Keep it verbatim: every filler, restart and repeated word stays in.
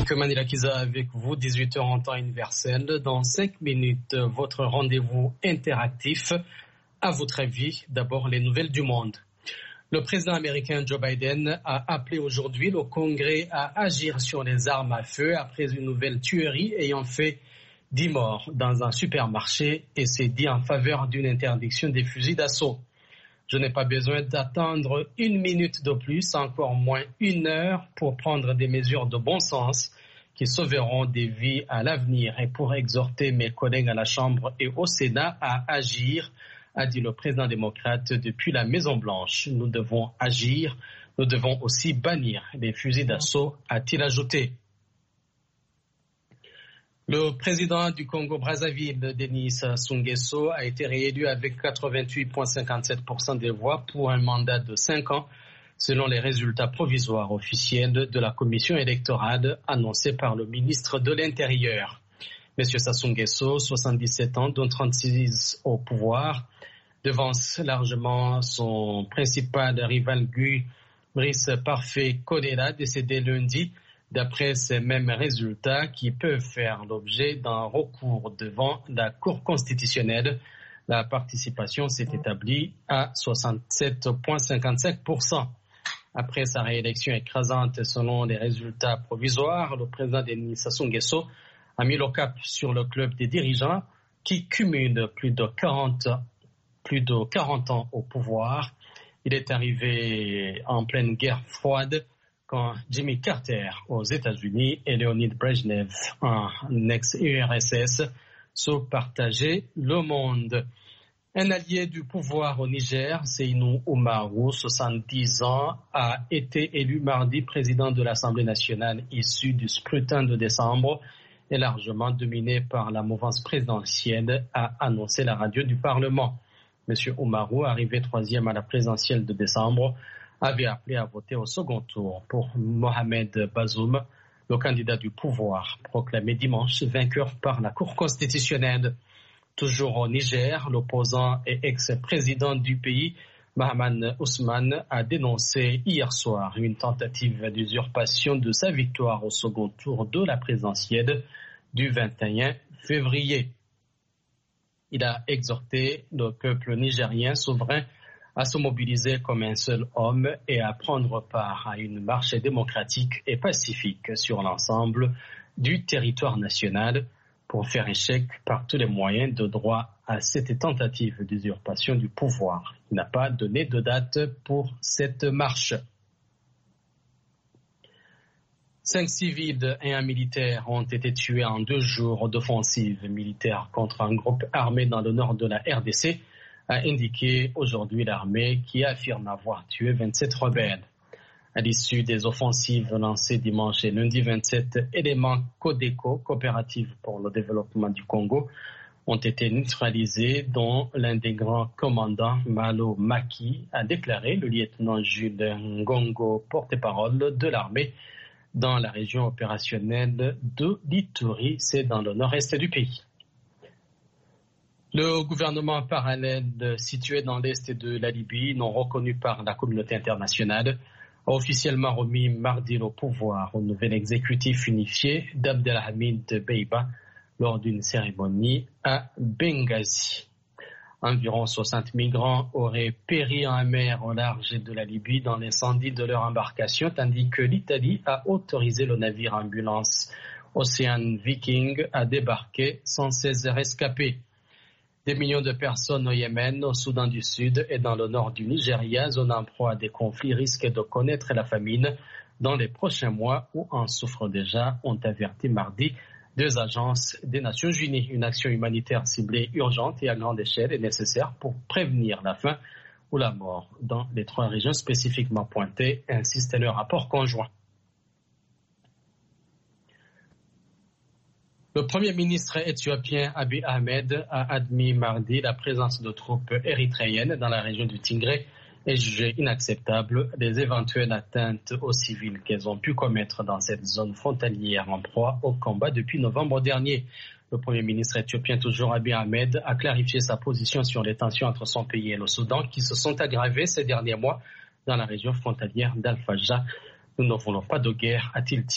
Manila Kiza avec vous, dix-huit heures en temps universel. Dans cinq minutes, votre rendez-vous interactif. À votre avis, d'abord les nouvelles du monde. Le président américain Joe Biden a appelé aujourd'hui le Congrès à agir sur les armes à feu après une nouvelle tuerie ayant fait dix morts dans un supermarché et s'est dit en faveur d'une interdiction des fusils d'assaut. Je n'ai pas besoin d'attendre une minute de plus, encore moins une heure, pour prendre des mesures de bon sens qui sauveront des vies à l'avenir et pour exhorter mes collègues à la Chambre et au Sénat à agir, a dit le président démocrate depuis la Maison-Blanche. Nous devons agir, nous devons aussi bannir les fusils d'assaut, a-t-il ajouté. Le président du Congo-Brazzaville, Denis Sassou Nguesso, a été réélu avec quatre-vingt-huit virgule cinquante-sept pour cent des voix pour un mandat de cinq ans, selon les résultats provisoires officiels de la commission électorale annoncés par le ministre de l'Intérieur. Monsieur Sassou Nguesso, soixante-dix-sept ans, dont trente-six au pouvoir, devance largement son principal rival Guy Brice Parfait Kolela, décédé lundi, d'après ces mêmes résultats qui peuvent faire l'objet d'un recours devant la Cour constitutionnelle. La participation s'est établie à soixante-sept virgule cinquante-cinq pour cent. Après sa réélection écrasante selon les résultats provisoires, le président Denis Sassou Nguesso a mis le cap sur le club des dirigeants qui cumule plus de quarante, plus de quarante ans au pouvoir. Il est arrivé en pleine guerre froide quand Jimmy Carter aux États-Unis et Leonid Brezhnev en ex-U R S S se partageaient le monde. Un allié du pouvoir au Niger, Seynou Oumarou, soixante-dix ans, a été élu mardi président de l'Assemblée nationale issu du scrutin de décembre et largement dominé par la mouvance présidentielle, a annoncé la radio du Parlement. Monsieur Oumarou, arrivé troisième à la présidentielle de décembre, avait appelé à voter au second tour pour Mohamed Bazoum, le candidat du pouvoir, proclamé dimanche vainqueur par la Cour constitutionnelle. Toujours au Niger, l'opposant et ex-président du pays, Mahaman Ousmane, a dénoncé hier soir une tentative d'usurpation de sa victoire au second tour de la présidentielle du vingt et un février. Il a exhorté le peuple nigérien souverain à se mobiliser comme un seul homme et à prendre part à une marche démocratique et pacifique sur l'ensemble du territoire national pour faire échec par tous les moyens de droit à cette tentative d'usurpation du pouvoir. Il n'a pas donné de date pour cette marche. Cinq civils et un militaire ont été tués en deux jours d'offensive militaire contre un groupe armé dans le nord de la R D C, a indiqué aujourd'hui l'armée qui affirme avoir tué vingt-sept rebelles. À l'issue des offensives lancées dimanche et lundi, vingt-sept éléments Codeco, coopérative pour le développement du Congo, ont été neutralisés, dont l'un des grands commandants, Malo Maki, a déclaré le lieutenant Jules Ngongo, porte-parole de l'armée dans la région opérationnelle de l'Ituri, c'est dans le nord-est du pays. Le gouvernement parallèle situé dans l'est de la Libye, non reconnu par la communauté internationale, a officiellement remis mardi le pouvoir au nouvel exécutif unifié d'Abdelhamid Beiba lors d'une cérémonie à Benghazi. Environ soixante migrants auraient péri en mer au large de la Libye dans l'incendie de leur embarcation, tandis que l'Italie a autorisé le navire ambulance Ocean Viking à débarquer sans cesse rescapés. Des millions de personnes au Yémen, au Soudan du Sud et dans le nord du Nigeria, zone en proie à des conflits, risquent de connaître la famine dans les prochains mois ou en souffrent déjà, ont averti mardi deux agences des Nations Unies. Une action humanitaire ciblée, urgente et à grande échelle est nécessaire pour prévenir la faim ou la mort dans les trois régions spécifiquement pointées, insiste le rapport conjoint. Le Premier ministre éthiopien Abiy Ahmed a admis mardi la présence de troupes érythréennes dans la région du Tigré et jugé inacceptable les éventuelles atteintes aux civils qu'elles ont pu commettre dans cette zone frontalière en proie au combat depuis novembre dernier. Le Premier ministre éthiopien, toujours Abiy Ahmed, a clarifié sa position sur les tensions entre son pays et le Soudan qui se sont aggravées ces derniers mois dans la région frontalière d'Al-Fajah. Nous ne voulons pas de guerre, a-t-il dit.